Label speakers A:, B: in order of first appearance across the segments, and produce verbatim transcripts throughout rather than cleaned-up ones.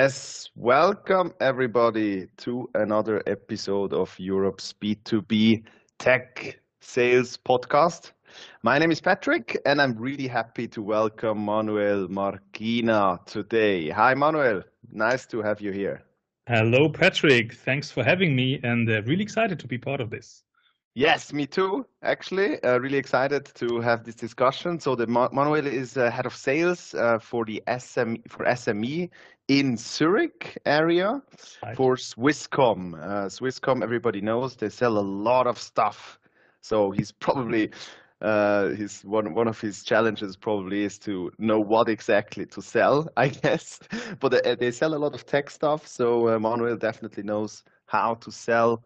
A: Yes, welcome everybody to another episode of Europe's B two B Tech Sales Podcast. My name is Patrick, and I'm really happy to welcome Manuel Marquina today. Hi, Manuel. Nice to have you here.
B: Hello, Patrick. Thanks for having me, and uh, really excited to be part of this.
A: Yes, me too, actually. Uh, really excited to have this discussion. So the Ma- Manuel is uh, head of sales uh, for the S M E, for S M E in Zurich area
B: Right.
A: for Swisscom. Uh, Swisscom, everybody knows, they sell a lot of stuff. So he's probably uh, his one one of his challenges probably is to know what exactly to sell, I guess. But uh, they sell a lot of tech stuff, so uh, Manuel definitely knows how to sell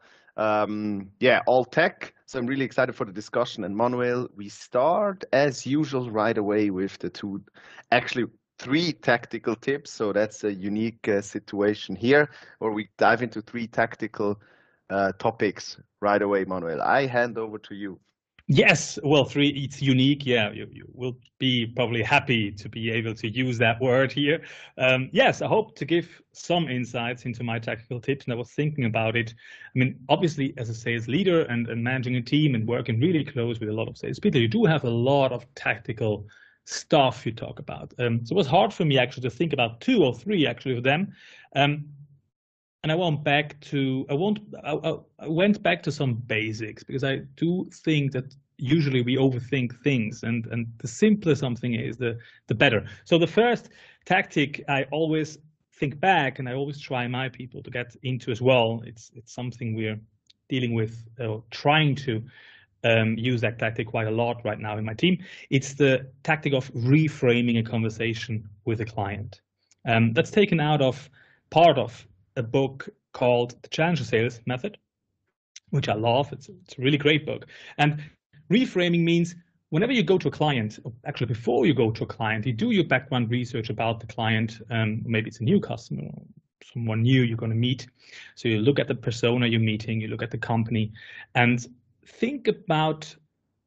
A: um, yeah, all tech. So I'm really excited for the discussion. And Manuel, we start as usual right away with the two, actually three tactical tips. So that's a unique uh, situation here where we dive into three tactical uh, topics right away, Manuel. I hand over to you.
B: Yes, well, three, it's unique. Yeah, you, you will be probably happy to be able to use that word here. Um, yes, I hope to give some insights into my tactical tips, and I was thinking about it. I mean, obviously, as a sales leader and, and managing a team and working really close with a lot of salespeople, you do have a lot of tactical stuff you talk about. Um, so it was hard for me actually to think about two or three actually of them. Um, and I went back to I won't I, I went back to some basics because I do think that usually we overthink things, and and the simpler something is, the the better. So the first tactic I always think back, and I always try my people to get into as well. It's it's something we're dealing with, uh, trying to um, use that tactic quite a lot right now in my team. It's the tactic of reframing a conversation with a client. Um, that's taken out of part of a book called The Challenger Sales Method, which I love. It's, it's a really great book. And reframing means whenever you go to a client, actually before you go to a client, you do your background research about the client. Um, maybe it's a new customer, someone new you're going to meet. So you look at the persona you're meeting, you look at the company, and think about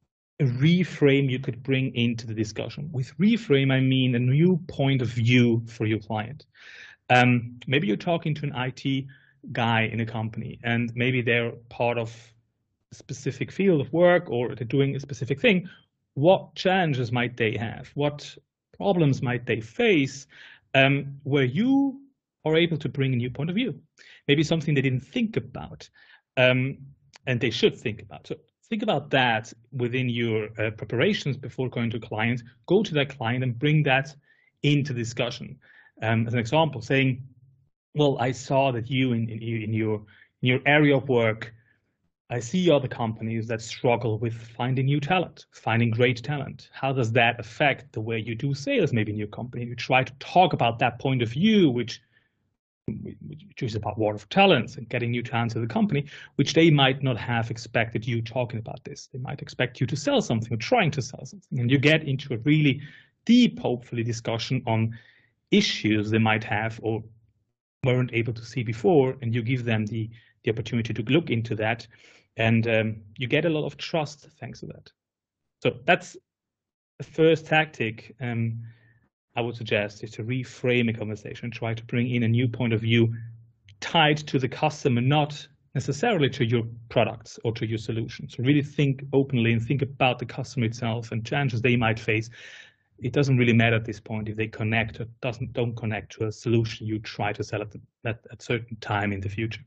B: a reframe you could bring into the discussion. With reframe, I mean a new point of view for your client. Um, maybe you're talking to an I T guy in a company, and maybe they're part of a specific field of work, or they're doing a specific thing. What challenges might they have? What problems might they face, um, where you are able to bring a new point of view? Maybe something they didn't think about, um, and they should think about. So think about that within your uh, preparations before going to a client. Go to that client and bring that into discussion. Um, as an example, saying, well, I saw that you in, in, in your in your area of work, I see other companies that struggle with finding new talent, finding great talent. How does that affect the way you do sales maybe in your company? You try to talk about that point of view, which which is about war of talents and getting new talent to the company, which they might not have expected you talking about this. They might expect you to sell something or trying to sell something. And you get into a really deep, hopefully, discussion on issues they might have or weren't able to see before, and you give them the, the opportunity to look into that, and um, you get a lot of trust thanks to that. So that's the first tactic um, I would suggest, is to reframe a conversation, try to bring in a new point of view tied to the customer, not necessarily to your products or to your solutions. So really think openly and think about the customer itself and challenges they might face. It doesn't really matter at this point if they connect or doesn't don't connect to a solution you try to sell at the, at a certain time in the future.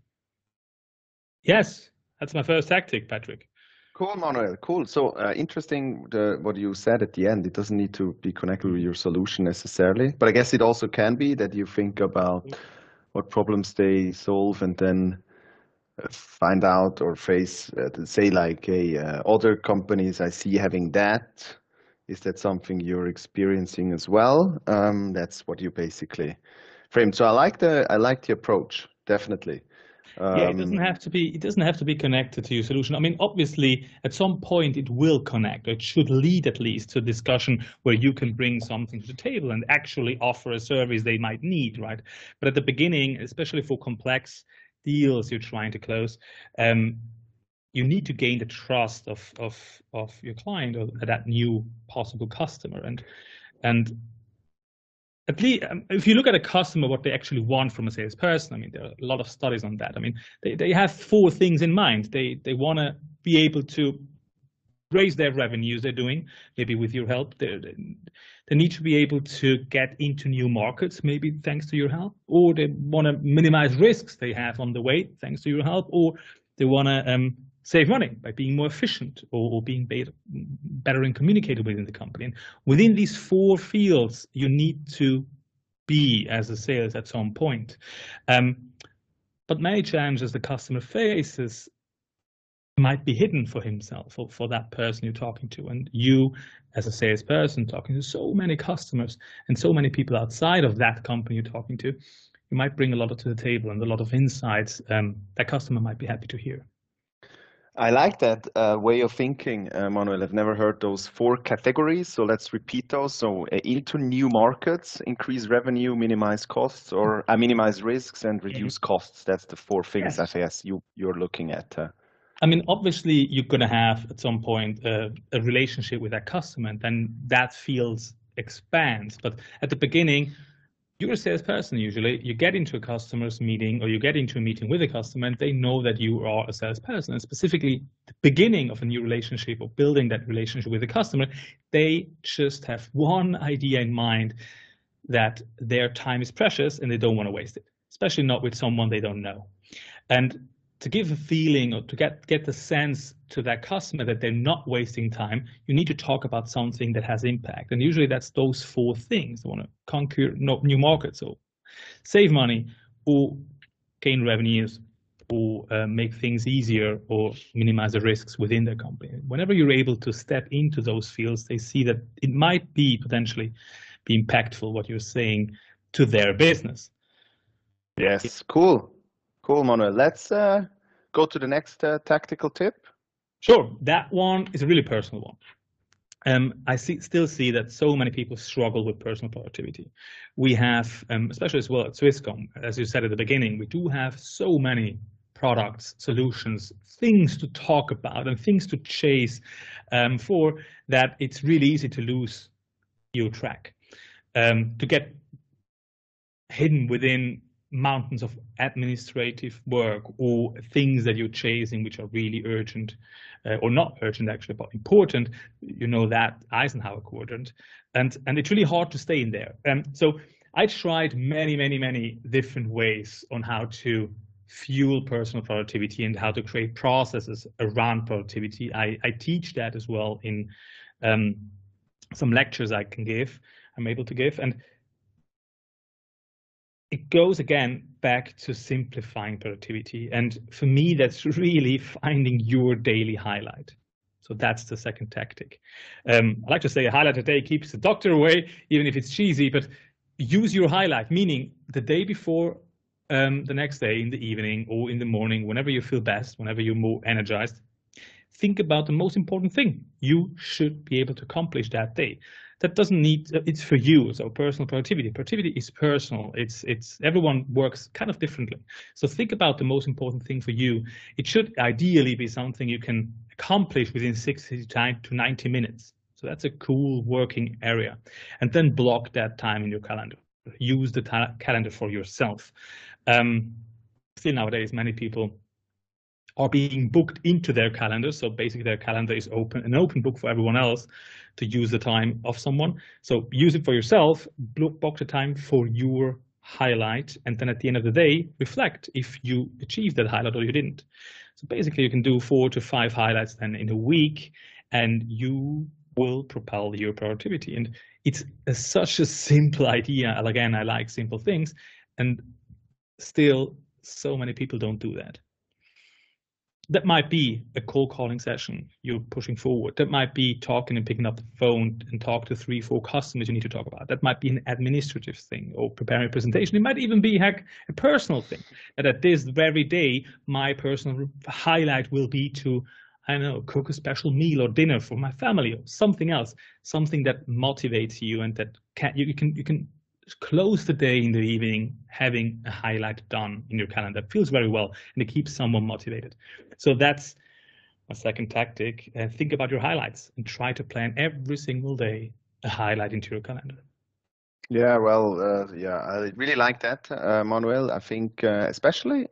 B: Yes, that's my first tactic, Patrick.
A: Cool, Manuel. Cool. So uh, interesting the, what you said at the end. It doesn't need to be connected with your solution necessarily, but I guess it also can be that you think about what problems they solve and then uh, find out or face, uh, to say like, hey, uh, other companies I see having that. Is that something you're experiencing as well? Um, that's what you basically framed. So I like the I like the approach, definitely.
B: Yeah, it doesn't
A: Um,
B: have to be, it doesn't have to be connected to your solution. I mean, obviously, at some point it will connect, or it should lead at least to a discussion where you can bring something to the table and actually offer a service they might need, right? But at the beginning, especially for complex deals you're trying to close, um, you need to gain the trust of of of your client or that new possible customer, and and at least um, if you look at a customer, what they actually want from a salesperson, I mean, there are a lot of studies on that. I mean, they, they have four things in mind. They they want to be able to raise their revenues they're doing, maybe with your help. They, they need to be able to get into new markets, maybe thanks to your help, or they want to minimize risks they have on the way, thanks to your help, or they want to um, save money by being more efficient or, or being better, better in communicating within the company. And within these four fields, you need to be as a sales at some point. Um, but many challenges the customer faces might be hidden for himself or for that person you're talking to. And you, as a salesperson, talking to so many customers and so many people outside of that company you're talking to, you might bring a lot to the table and a lot of insights um, that customer might be happy to hear.
A: I like that uh, way of thinking, uh, Manuel. I've never heard those four categories. So let's repeat those. So uh, into new markets, increase revenue, minimize costs, or uh, minimize risks and reduce mm-hmm. costs. That's the four things yes. I guess you, you're looking at. Uh,
B: I mean, obviously, you're going to have at some point uh, a relationship with that customer, and then that field expands. But at the beginning, you're a salesperson usually. You get into a customer's meeting or you get into a meeting with a customer, and they know that you are a salesperson. And specifically, the beginning of a new relationship or building that relationship with a customer, they just have one idea in mind, that their time is precious and they don't want to waste it, especially not with someone they don't know. And to give a feeling or to get, get the sense to that customer that they're not wasting time, you need to talk about something that has impact. And usually that's those four things. They want to conquer new markets or save money or gain revenues or uh, make things easier or minimize the risks within their company. Whenever you're able to step into those fields, they see that it might be potentially be impactful what you're saying to their business.
A: Yes, cool. Cool, Manuel. Let's uh, go to the next uh, tactical tip.
B: Sure. That one is a really personal one. Um, I see, still see that so many people struggle with personal productivity. We have, um, especially as well at Swisscom, as you said at the beginning, we do have so many products, solutions, things to talk about and things to chase um, for that it's really easy to lose your track, um, to get hidden within mountains of administrative work or things that you're chasing which are really urgent uh, or not urgent actually but important, you know, that Eisenhower quadrant, and and it's really hard to stay in there. And um, so I tried many many many different ways on how to fuel personal productivity and how to create processes around productivity. I, I teach that as well in um, some lectures I can give, I'm able to give, and it goes again back to simplifying productivity. And for me, that's really finding your daily highlight. So that's the second tactic. Um, I like to say a highlight a day keeps the doctor away, even if it's cheesy, but use your highlight, meaning the day before, um, the next day, in the evening or in the morning, whenever you feel best, whenever you're more energized, think about the most important thing you should be able to accomplish that day. That doesn't need, it's for you. So personal productivity, productivity is personal. It's, it's, everyone works kind of differently. So think about the most important thing for you. It should ideally be something you can accomplish within sixty to ninety minutes. So that's a cool working area. And then block that time in your calendar. Use the calendar for yourself. Um, still nowadays, many people are being booked into their calendar. So basically their calendar is open, an open book for everyone else to use the time of someone. So use it for yourself, block the time for your highlight, and then at the end of the day, reflect if you achieved that highlight or you didn't. So basically you can do four to five highlights then in a week, and you will propel your productivity. And it's a, such a simple idea. And again, I like simple things, and still so many people don't do that. That might be a cold calling session you're pushing forward. That might be talking and picking up the phone and talk to three, four customers you need to talk about. That might be an administrative thing or preparing a presentation. It might even be heck, a personal thing. That at this very day, my personal highlight will be to, I don't know, cook a special meal or dinner for my family or something else, something that motivates you and that can, you, you can you can close the day in the evening having a highlight done in your calendar. It feels very well and it keeps someone motivated. So that's my second tactic. Uh, think about your highlights and try to plan every single day a highlight into your calendar.
A: Yeah, well, uh, yeah, I really like that, uh, Manuel. I think, uh, especially,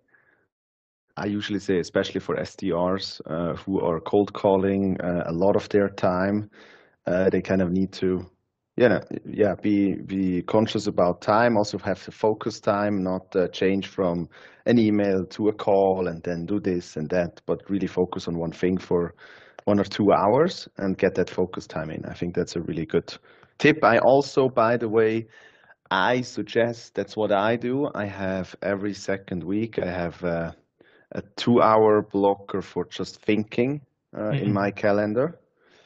A: I usually say, especially for S D Rs uh, who are cold calling uh, a lot of their time, uh, they kind of need to, yeah, yeah, be be conscious about time. Also have the focus time, not uh, change from an email to a call and then do this and that, but really focus on one thing for one or two hours and get that focus time in. I think that's a really good tip. I also, by the way, I suggest that's what I do. I have every second week, I have uh, a two hour blocker for just thinking uh, in
B: Mm-hmm.
A: my calendar.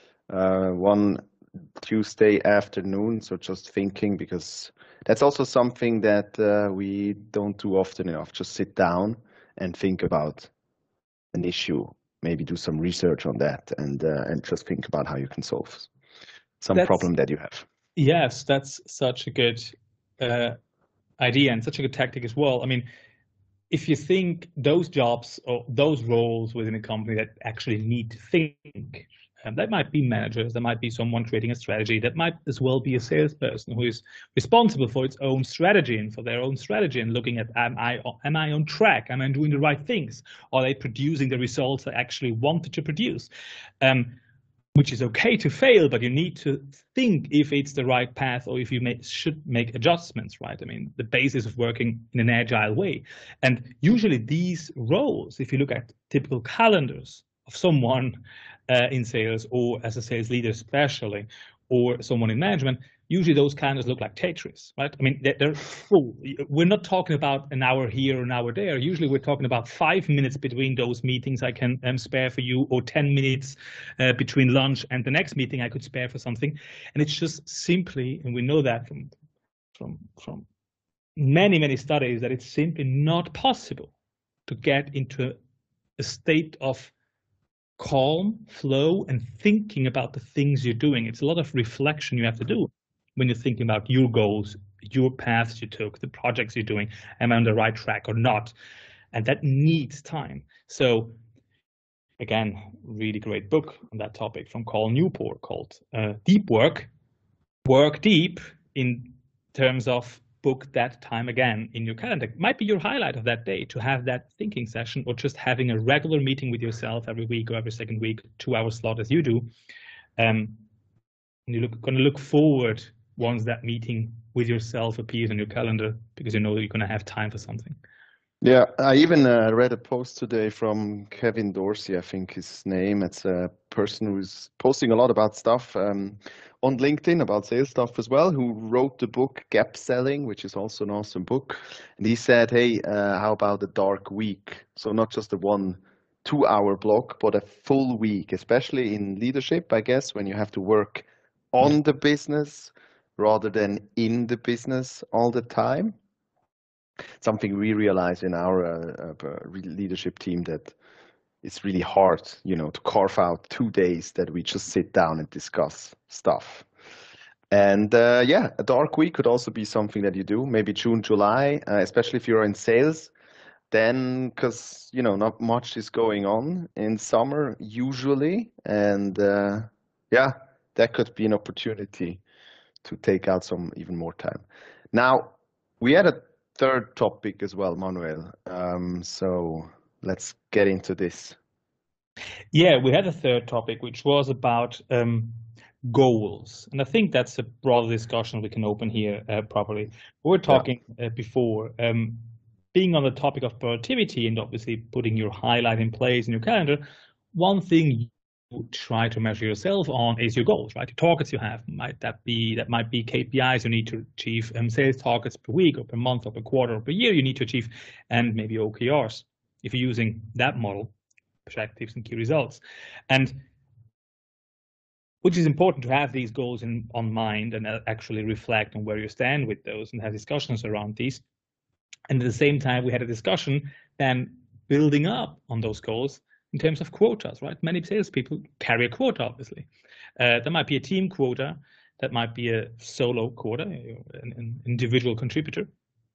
A: Uh, one Tuesday afternoon, so just thinking, because that's also something that uh, we don't do often enough. Just sit down and think about an issue, maybe do some research on that, and uh, and just think about how you can solve some
B: That's
A: problem that you have.
B: yes, that's such a good uh, idea and such a good tactic as well. I mean, if you think those jobs or those roles within a company that actually need to think, um, that might be managers, that might be someone creating a strategy, that might as well be a salesperson who is responsible for its own strategy and for their own strategy and looking at, am I, am I on track? Am I doing the right things? Are they producing the results I actually wanted to produce? Um, which is okay to fail, but you need to think if it's the right path or if you may, should make adjustments, right? I mean, the basis of working in an agile way. And usually these roles, if you look at typical calendars of someone uh, in sales or as a sales leader especially, or someone in management, usually those calendars look like Tetris, right? I mean, they're, they're full. We're not talking about an hour here, an hour there. Usually we're talking about five minutes between those meetings I can um, spare for you, or ten minutes uh, between lunch and the next meeting I could spare for something. And it's just simply, and we know that from, from, from many, many studies, that it's simply not possible to get into a state of calm, flow, and thinking about the things you're doing. It's a lot of reflection you have to do when you're thinking about your goals, your paths you took, the projects you're doing. Am I on the right track or not? And that needs time. So again, really great book on that topic from Carl Newport called uh, Deep Work. Work deep in terms of book that time again in your calendar. It might be your highlight of that day to have that thinking session, or just having a regular meeting with yourself every week or every second week, two hour slot as you do. Um, and you're going to look forward once that meeting with yourself appears on your calendar, because you know that you're going to have time for something.
A: Yeah, I even uh, read a post today from Kevin Dorsey, I think his name. It's a person who's posting a lot about stuff um, on LinkedIn, about sales stuff as well, who wrote the book Gap Selling, which is also an awesome book. And he said, hey, uh, how about a dark week? So not just a one two hour block, but a full week, especially in leadership, I guess, when you have to work on
B: Yeah.
A: the business rather than in the business all the time. Something we realize in our uh, uh, leadership team, that it's really hard, you know, to carve out two days that we just sit down and discuss stuff. And uh, yeah, a dark week could also be something that you do, maybe June, July, uh, especially if you're in sales. Then, because you know, not much is going on in summer usually, and uh, yeah, that could be an opportunity to take out some even more time. Now, we had a third topic as well, Manuel. Um, so let's get into this.
B: Yeah, we had a third topic, which was about um, goals. And I think that's a broader discussion we can open here uh, properly. We were talking yeah. uh, before, um, being on the topic of productivity and obviously putting your highlight in place in your calendar. One thing you try to measure yourself on is your goals, right? The targets you have. Might that be, that might be K P Is you need to achieve, um, sales targets per week or per month or per quarter or per year you need to achieve, and maybe O K Rs if you're using that model, objectives and key results. And which is important to have these goals in on mind and actually reflect on where you stand with those and have discussions around these. And at the same time, we had a discussion then building up on those goals in terms of quotas, right? Many salespeople carry a quota, obviously. Uh, there might be a team quota, that might be a solo quota, an, an individual contributor,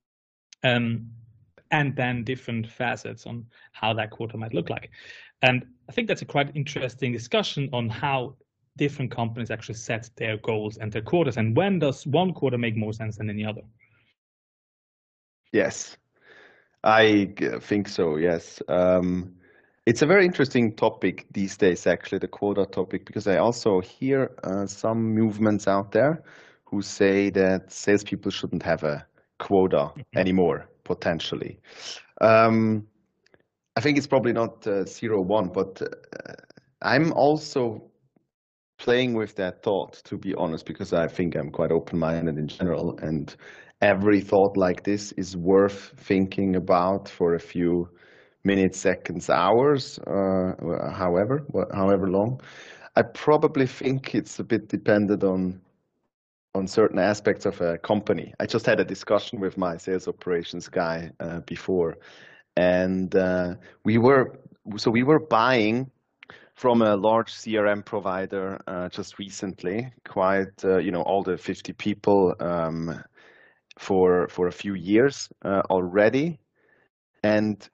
B: um, and then different facets on how that quota might look like. And I think that's a quite interesting discussion on how different companies actually set their goals and their quotas, and when does one quota make more sense than any other?
A: Yes, I think so. Yes. Um, it's a very interesting topic these days, actually, the quota topic, because I also hear uh, some movements out there who say that salespeople shouldn't have a quota anymore, potentially. Um, I think it's probably not uh, zero one, but uh, I'm also playing with that thought, to be honest, because I think I'm quite open-minded in general, and every thought like this is worth thinking about for a few minutes, seconds, hours, uh, however, however long. I probably think it's a bit dependent on on certain aspects of a company. I just had a discussion with my sales operations guy uh, before, and uh, we were so we were buying from a large C R M provider uh, just recently, quite uh, you know all the fifty people um, for for a few years uh, already, and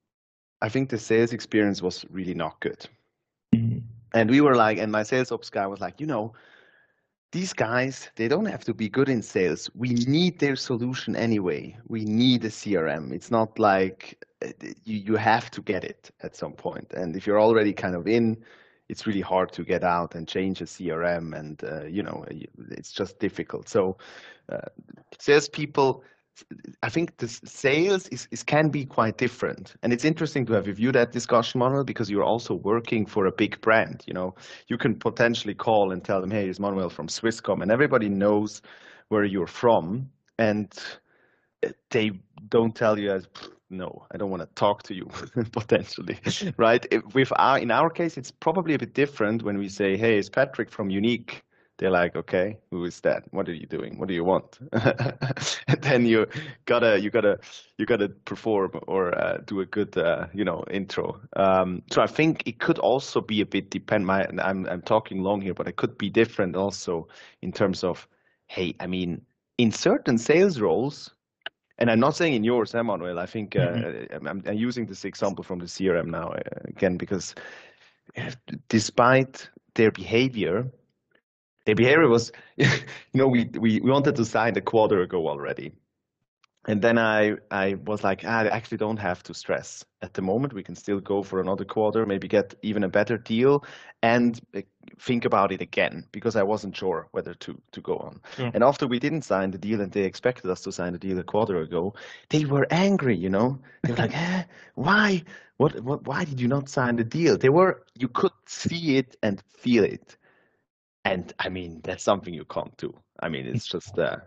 A: I think the sales experience was really not good. Mm-hmm. And we were like, and my sales ops guy was like, you know, these guys, they don't have to be good in sales. We need their solution anyway. We need a C R M. It's not like you, you have to get it at some point. And if you're already kind of in, it's really hard to get out and change a C R M. And, uh, you know, it's just difficult. So uh, salespeople, I think the sales is, is can be quite different. And it's interesting to have you view that discussion, Manuel, because you're also working for a big brand. You know, you can potentially call and tell them, hey, it's Manuel from Swisscom, and everybody knows where you're from. And they don't tell you as, no, I don't want to talk to you, potentially, right? If, with our, in our case, it's probably a bit different when we say, hey, it's Patrick from Unique. They're like, okay, who is that? What are you doing? What do you want? And then you gotta, you gotta, you gotta perform or uh, do a good, uh, you know, intro. Um, so I think it could also be a bit depend. My, I'm, I'm talking long here, but it could be different also in terms of, hey, I mean, in certain sales roles, and I'm not saying in yours, Emmanuel. I think uh, mm-hmm. I'm, I'm using this example from the C R M now uh, again because despite their behavior. Their behavior was, you know, we, we, we wanted to sign a quarter ago already. And then I, I was like, ah, I actually don't have to stress. At the moment, we can still go for another quarter, maybe get even a better deal and think about it again, because I wasn't sure whether to, to go on. Yeah. And after we didn't sign the deal and they expected us to sign the deal a quarter ago, they were angry, you know? They were like, eh, why? What, what, why did you not sign the deal? They were, you could see it and feel it. And I mean, that's something you can't do. I mean, it's just, uh,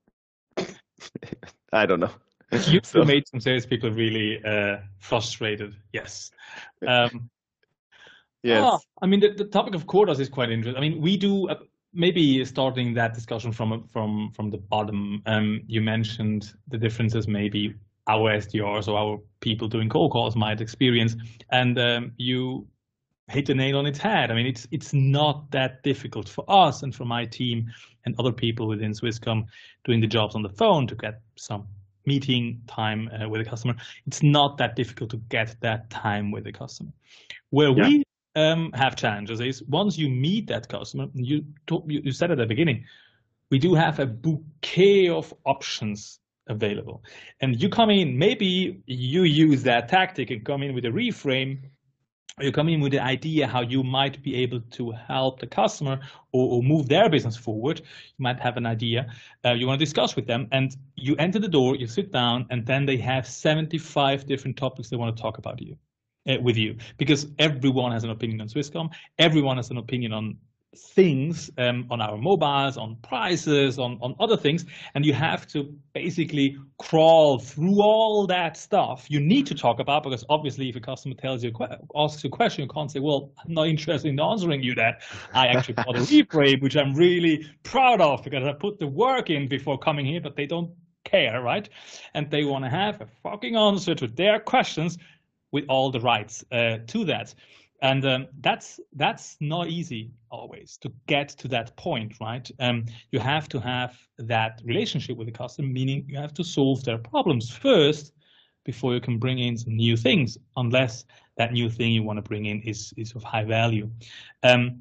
A: I don't know.
B: You so. made some salespeople really uh, frustrated. Yes. Um,
A: yes.
B: Oh, I mean, the, the topic of quotas is quite interesting. I mean, we do uh, maybe starting that discussion from from from the bottom. Um, you mentioned the differences maybe our S D Rs or our people doing cold calls might experience, and um, you hit the nail on its head. I mean, it's it's not that difficult for us and for my team and other people within Swisscom doing the jobs on the phone to get some meeting time uh, with a customer. It's not that difficult to get that time with the customer. Where yeah. we um, have challenges is once you meet that customer, you, talk, you you said at the beginning, we do have a bouquet of options available. And you come in, maybe you use that tactic and come in with a reframe. You come in with the idea how you might be able to help the customer or, or move their business forward. You might have an idea uh, you want to discuss with them, and you enter the door, you sit down, and then they have seventy-five different topics they want to talk about you, uh, with you, because everyone has an opinion on Swisscom. Everyone has an opinion on things, um, on our mobiles, on prices, on, on other things, and you have to basically crawl through all that stuff you need to talk about, because obviously if a customer tells you, asks you a question, you can't say, well, I'm not interested in answering you that. I actually got a reframe, which I'm really proud of because I put the work in before coming here, but they don't care, right? And they want to have a fucking answer to their questions with all the rights uh, to that. And um, that's that's not easy always to get to that point, right? Um, you have to have that relationship with the customer, meaning you have to solve their problems first before you can bring in some new things, unless that new thing you want to bring in is, is of high value. Um,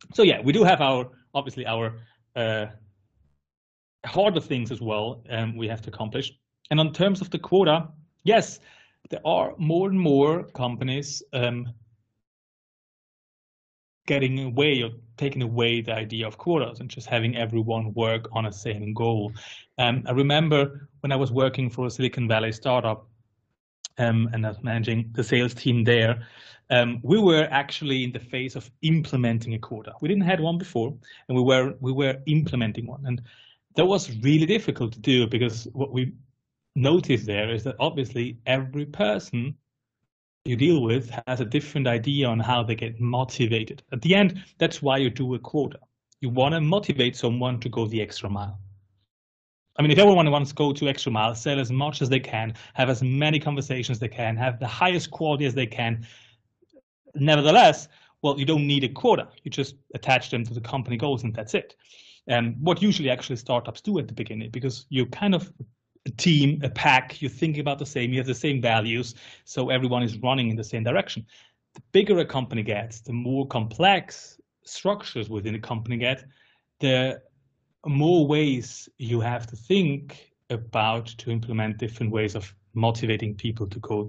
B: so yeah, we do have our, obviously our uh, harder things as well um, we have to accomplish. And on terms of the quota, yes, there are more and more companies um, getting away or taking away the idea of quotas and just having everyone work on a same goal. Um, I remember when I was working for a Silicon Valley startup um, and I was managing the sales team there, um, we were actually in the phase of implementing a quota. We didn't have one before, and we were we were implementing one, and that was really difficult to do because what we noticed there is that obviously every person you deal with has a different idea on how they get motivated. At the end, that's why you do a quota. You want to motivate someone to go the extra mile. I mean, if everyone wants to go to extra mile, sell as much as they can, have as many conversations as they can, have the highest quality as they can, nevertheless, well, you don't need a quota. You just attach them to the company goals and that's it. And what usually actually startups do at the beginning, because you kind of a team, a pack, you think about the same, you have the same values, so everyone is running in the same direction. The bigger a company gets, the more complex structures within a company get, the more ways you have to think about to implement different ways of motivating people to go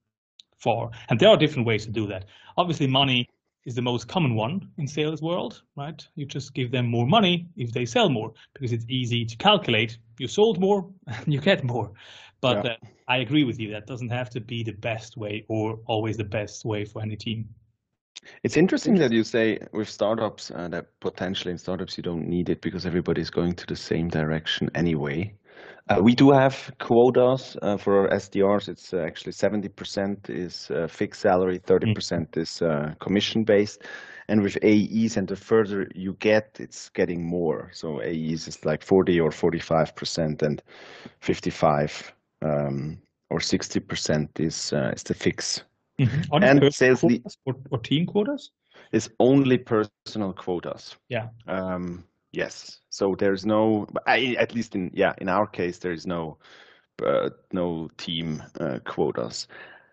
B: far. And there are different ways to do that. Obviously, money is the most common one in sales world, right? You just give them more money if they sell more, because it's easy to calculate. You sold more, you get more. But yeah. uh, I agree with you, that doesn't have to be the best way or always the best way for any team.
A: It's interesting that you say with startups uh, that potentially in startups you don't need it because everybody's going to the same direction anyway. Uh, we do have quotas uh, for our S D Rs. It's uh, actually seventy percent is uh, fixed salary, thirty percent mm. is uh, commission based. And with A Es, and the further you get, it's getting more. So A Es is like forty or forty-five percent, and fifty-five um, or sixty percent is uh, is the fix.
B: Mm-hmm. And sales quotas or, or team quotas?
A: It's only personal quotas.
B: Yeah.
A: Um, yes. So there's no, I, at least in yeah, in our case, there is no uh, no team uh, quotas.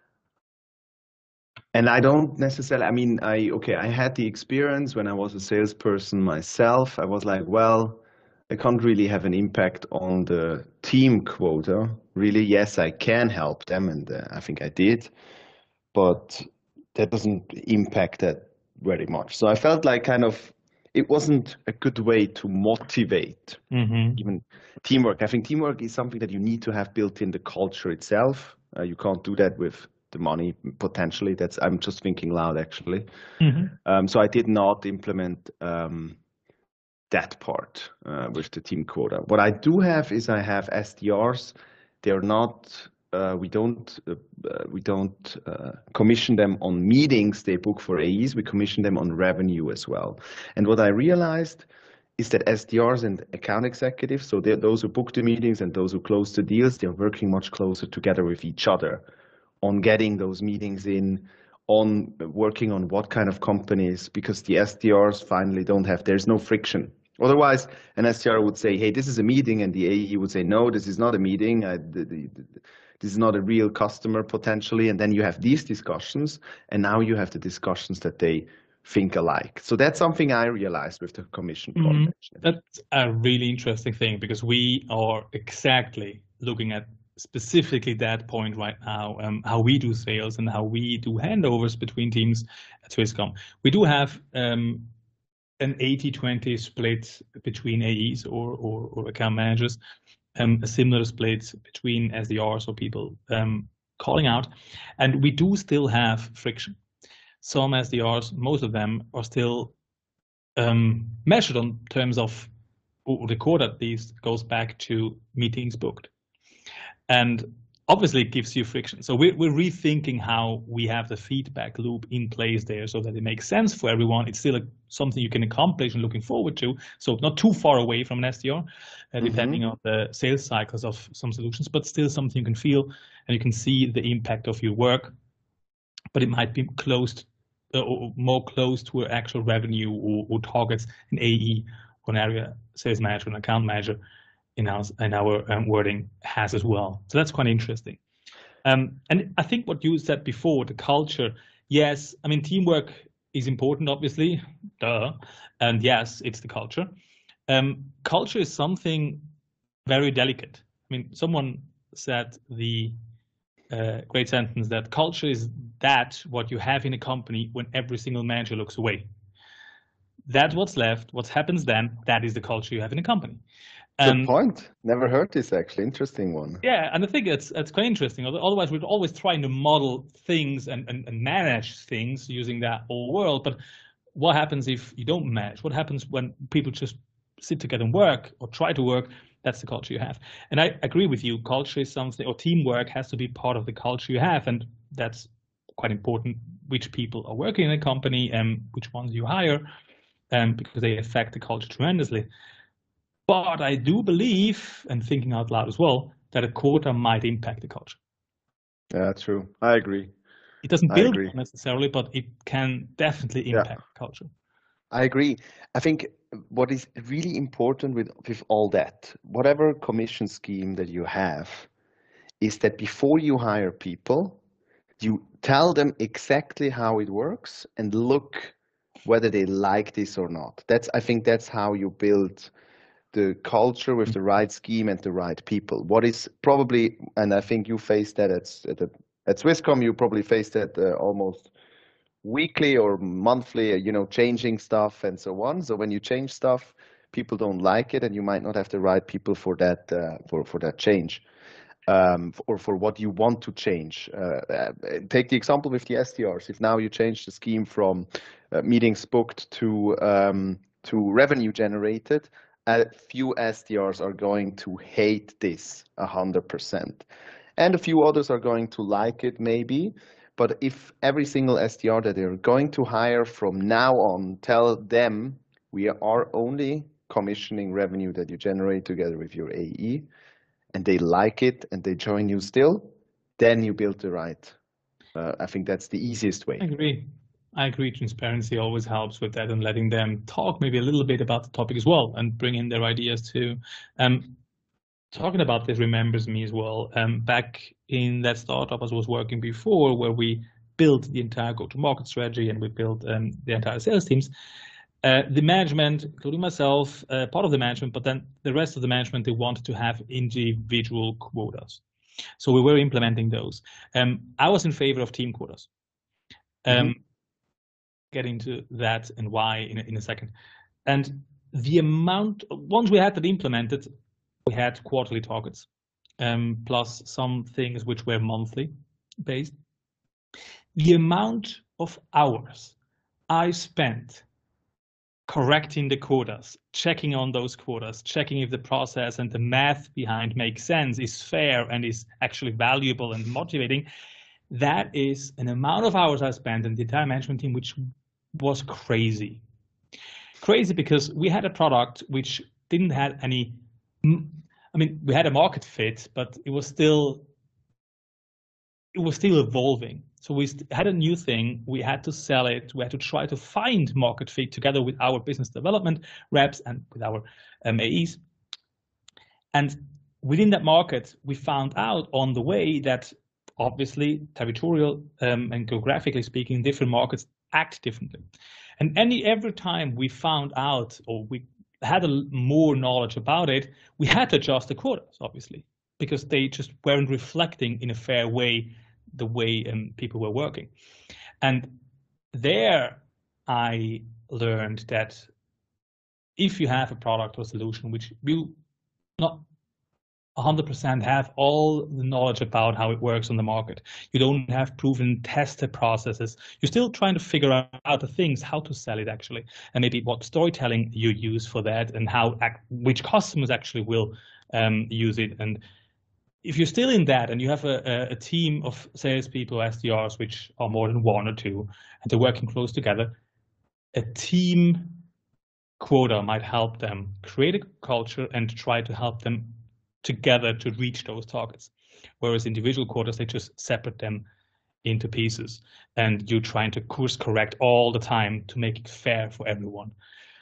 A: And I don't necessarily. I mean, I okay. I had the experience when I was a salesperson myself. I was like, well, I can't really have an impact on the team quota. Really, yes, I can help them, and uh, I think I did. But that doesn't impact that very much. So I felt like kind of it wasn't a good way to motivate mm-hmm. even teamwork. I think teamwork is something that you need to have built in the culture itself. Uh, you can't do that with the money potentially. That's I'm just thinking loud actually. Mm-hmm. Um, so I did not implement um, that part uh, with the team quota. What I do have is I have S D Rs. They're not. Uh, we don't uh, we don't uh, commission them on meetings they book for A Es. We commission them on revenue as well. And what I realized is that S D Rs and account executives, so those who book the meetings and those who close the deals, they're working much closer together with each other on getting those meetings in, on working on what kind of companies, because the S D Rs finally don't have, there's no friction. Otherwise, an S D R would say, hey, this is a meeting, and the A E would say, no, this is not a meeting. I, the, the, the, this is not a real customer potentially. And then you have these discussions, and now you have the discussions that they think alike. So that's something I realized with the commission part.
B: Mm-hmm. That's a really interesting thing, because we are exactly looking at specifically that point right now, um, how we do sales and how we do handovers between teams at Swisscom. We do have um, an eighty twenty split between A Es or, or, or account managers, um, a similar split between S D Rs or people um, calling out. And we do still have friction. Some S D Rs, most of them, are still um, measured on terms of, or the quota at least goes back to meetings booked. And obviously it gives you friction. So we're, we're rethinking how we have the feedback loop in place there so that it makes sense for everyone. It's still a, something you can accomplish and looking forward to. So not too far away from an S D R, uh, depending mm-hmm. on the sales cycles of some solutions, but still something you can feel and you can see the impact of your work. But it might be close, uh, or more close to actual revenue or, or targets in A E or an area sales manager and account manager in our, in our um, wording has as well. So that's quite interesting. Um, and I think what you said before, the culture, yes, I mean, teamwork is important, obviously, duh. And yes, it's the culture. Um, culture is something very delicate. I mean, someone said the uh, great sentence that culture is that what you have in a company when every single manager looks away. That's what's left. What happens then, that is the culture you have in a company.
A: Good
B: And
A: point. Never heard this, actually. Interesting one.
B: yeah, and I think it's it's quite interesting. Otherwise, we're always trying to model things and, and, and manage things using that whole world. But what happens if you don't manage? What happens when people just sit together and work or try to work? That's the culture you have. And I agree with you. Culture is something, or teamwork has to be part of the culture you have. And that's quite important, which people are working in a company and which ones you hire, um, because they affect the culture tremendously. But I do believe, and thinking out loud as well, that a quota might impact the culture.
A: Yeah, true. I agree.
B: It doesn't build it necessarily, but it can definitely impact
A: yeah.
B: culture.
A: I agree. I think what is really important with, with all that, whatever commission scheme that you have, is that before you hire people, you tell them exactly how it works and look whether they like this or not. That's, I think that's how you build the culture with the right scheme and the right people. What is probably, and I think you faced that at, at, at Swisscom, you probably faced that uh, almost weekly or monthly, you know, changing stuff and so on. So when you change stuff, people don't like it, and you might not have the right people for that uh, for for that change, um, or for what you want to change. Uh, uh, take the example with the S D Rs. If now you change the scheme from uh, meetings booked to um, to revenue generated, a few S D Rs are going to hate this a hundred percent, and a few others are going to like it maybe. But if every single S D R that they're going to hire from now on, tell them we are only commissioning revenue that you generate together with your A E, and they like it and they join you still, then you build the right. Uh, I think that's the easiest way.
B: I agree. I agree. Transparency always helps with that, and letting them talk maybe a little bit about the topic as well and bring in their ideas too. Um, talking about this remembers me as well. Um, back in that startup I was working before, where we built the entire go-to-market strategy and we built um, the entire sales teams, uh, the management, including myself, uh, part of the management, but then the rest of the management, they wanted to have individual quotas. So we were implementing those. Um, I was in favor of team quotas. Um, mm-hmm. Get into that and why in a, in a second. And the amount, once we had that implemented, we had quarterly targets, um, plus some things which were monthly based. The amount of hours I spent correcting the quotas, checking on those quotas, checking if the process and the math behind makes sense, is fair and is actually valuable and motivating, that is an amount of hours I spent in the entire management team, which was crazy. Crazy because we had a product which didn't have any, I mean, we had a market fit, but it was still, it was still evolving. So we had a new thing, we had to sell it, we had to try to find market fit together with our business development reps and with our um, A Es. And within that market, we found out on the way that obviously territorial um, and geographically speaking, different markets act differently. And any every time we found out or we had a, more knowledge about it, we had to adjust the quotas, obviously, because they just weren't reflecting in a fair way the way um, people were working. And there I learned that if you have a product or solution which you not one hundred percent have all the knowledge about how it works on the market, you don't have proven tested processes, you're still trying to figure out the things, how to sell it actually, and maybe what storytelling you use for that, and how which customers actually will um, use it. And if you're still in that and you have a, a team of salespeople, S D Rs, which are more than one or two, and they're working close together, a team quota might help them create a culture and try to help them together to reach those targets. Whereas individual quotas, they just separate them into pieces, and you're trying to course correct all the time to make it fair for everyone.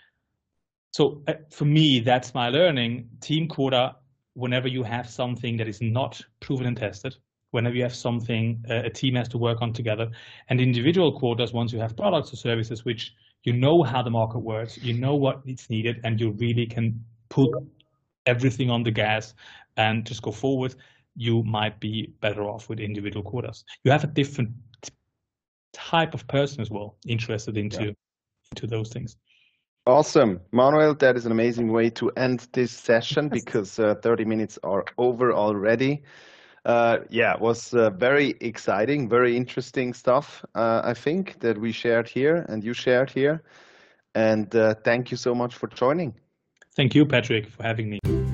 B: So uh, for me, that's my learning. Team quota, whenever you have something that is not proven and tested, whenever you have something uh, a team has to work on together. And individual quotas, once you have products or services which you know how the market works, you know what is needed, and you really can put everything on the gas and just go forward, you might be better off with individual quotas. You have a different type of person as well interested into, yeah. into those things.
A: Awesome. Manuel, that is an amazing way to end this session because uh, thirty minutes are over already. Uh, yeah, it was uh, very exciting, very interesting stuff, uh, I think, that we shared here and you shared here. And uh, thank you so much for joining.
B: Thank you, Patrick, for having me.